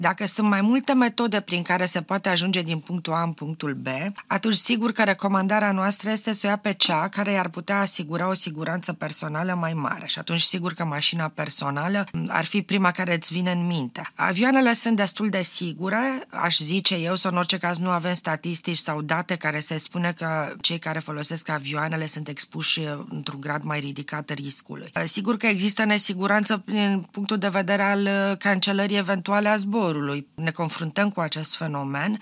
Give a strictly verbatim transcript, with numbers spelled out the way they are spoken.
Dacă sunt mai multe metode prin care se poate ajunge din punctul A în punctul B, atunci sigur că recomandarea noastră este să o ia pe cea care i-ar putea asigura o siguranță personală mai mare și atunci sigur că mașina personală ar fi prima care îți vine în minte. Avioanele sunt destul de sigure, aș zice eu, sau în orice caz nu avem statistici sau date care se spune că cei care folosesc avioanele sunt expuși într-un grad mai ridicat riscului. Sigur că există nesiguranță din punctul de vedere al cancelării eventuale a zborului. Ne confruntăm cu acest fenomen,